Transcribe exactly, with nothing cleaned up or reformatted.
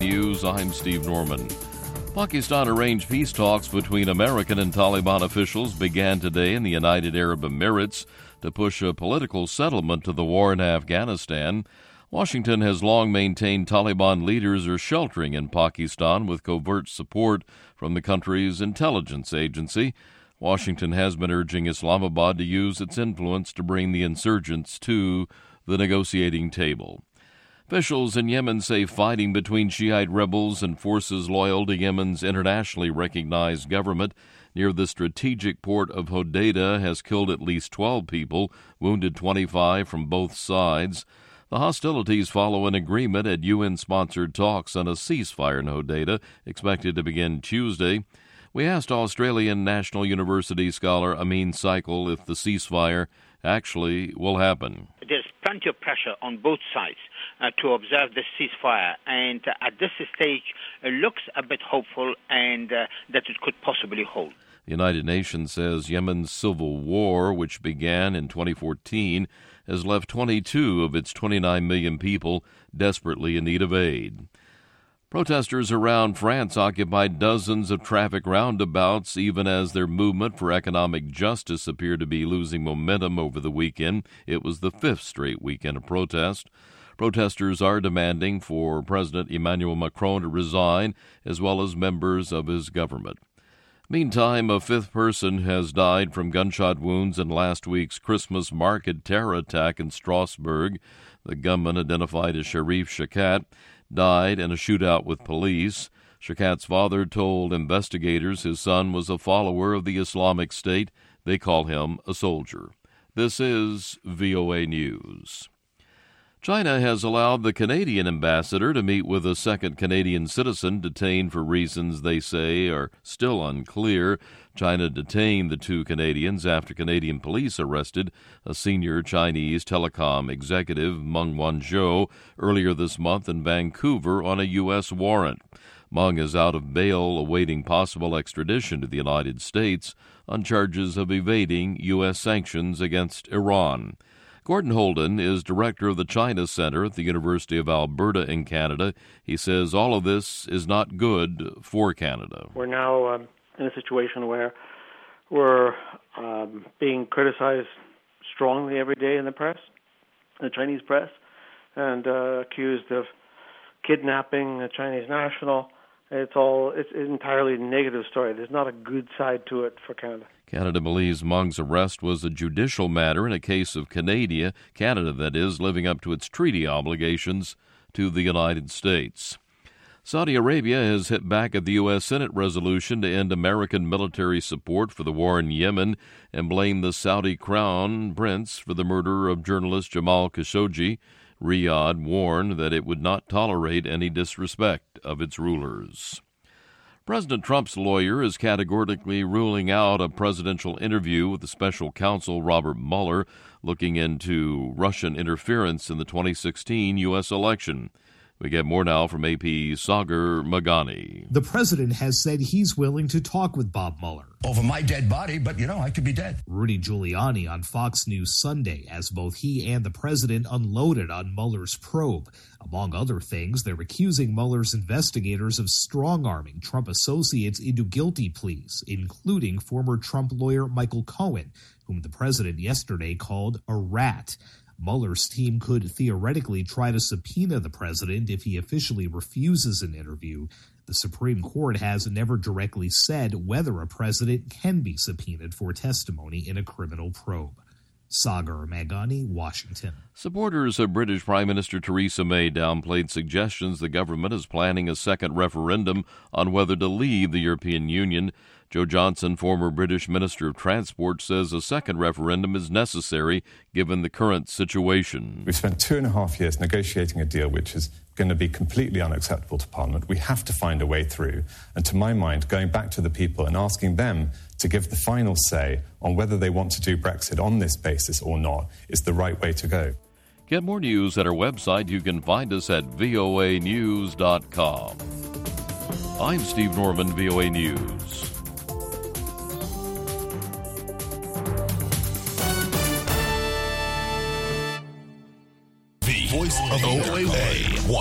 News, I'm Steve Norman. Pakistan-arranged peace talks between American and Taliban officials began today in the United Arab Emirates to push a political settlement to the war in Afghanistan. Washington has long maintained Taliban leaders are sheltering in Pakistan with covert support from the country's intelligence agency. Washington has been urging Islamabad to use its influence to bring the insurgents to the negotiating table. Officials in Yemen say fighting between Shiite rebels and forces loyal to Yemen's internationally recognized government near the strategic port of Hodeidah has killed at least twelve people, wounded twenty-five from both sides. The hostilities follow an agreement at U N-sponsored talks on a ceasefire in Hodeidah, expected to begin Tuesday. We asked Australian National University scholar Amin Saikal if the ceasefire actually will happen. There's plenty of pressure on both sides uh, to observe this ceasefire, and uh, at this stage it looks a bit hopeful and uh, that it could possibly hold. The United Nations says Yemen's civil war, which began in twenty fourteen, has left twenty-two of its twenty-nine million people desperately in need of aid. Protesters around France occupied dozens of traffic roundabouts, even as their movement for economic justice appeared to be losing momentum over the weekend. It was the fifth straight weekend of protest. Protesters are demanding for President Emmanuel Macron to resign, as well as members of his government. Meantime, a fifth person has died from gunshot wounds in last week's Christmas market terror attack in Strasbourg. The gunman, identified as Sharif Shakat, died in a shootout with police. Shakat's father told investigators his son was a follower of the Islamic State. They call him a soldier. This is V O A News. China has allowed the Canadian ambassador to meet with a second Canadian citizen detained for reasons they say are still unclear. China detained the two Canadians after Canadian police arrested a senior Chinese telecom executive, Meng Wanzhou, earlier this month in Vancouver on a U S warrant. Meng is out of bail awaiting possible extradition to the United States on charges of evading U S sanctions against Iran. Gordon Holden is director of the China Center at the University of Alberta in Canada. He says all of this is not good for Canada. We're now um, in a situation where we're um, being criticized strongly every day in the press, the Chinese press, and uh, accused of kidnapping a Chinese national. It's all it's an entirely negative story. There's not a good side to it for Canada. Canada believes Meng's arrest was a judicial matter in a case of Canada, Canada that is, living up to its treaty obligations to the United States. Saudi Arabia has hit back at the U S Senate resolution to end American military support for the war in Yemen and blamed the Saudi crown prince for the murder of journalist Jamal Khashoggi. Riyadh warned that it would not tolerate any disrespect of its rulers. President Trump's lawyer is categorically ruling out a presidential interview with the special counsel Robert Mueller looking into Russian interference in the twenty sixteen U S election. We get more now from A P's Sagar Magani. The president has said he's willing to talk with Bob Mueller over my dead body, but, you know, I could be dead. Rudy Giuliani on Fox News Sunday as both he and the president unloaded on Mueller's probe. Among other things, they're accusing Mueller's investigators of strong-arming Trump associates into guilty pleas, including former Trump lawyer Michael Cohen, whom the president yesterday called a rat. Mueller's team could theoretically try to subpoena the president if he officially refuses an interview. The Supreme Court has never directly said whether a president can be subpoenaed for testimony in a criminal probe. Sagar Magani, Washington. Supporters of British Prime Minister Theresa May downplayed suggestions the government is planning a second referendum on whether to leave the European Union. Joe Johnson, former British Minister of Transport, says a second referendum is necessary given the current situation. We've spent two and a half years negotiating a deal which is going to be completely unacceptable to Parliament. We have to find a way through. And to my mind, going back to the people and asking them to give the final say on whether they want to do Brexit on this basis or not is the right way to go. Get more news at our website. You can find us at V O A news dot com. I'm Steve Norman, V O A News. The Voice of O A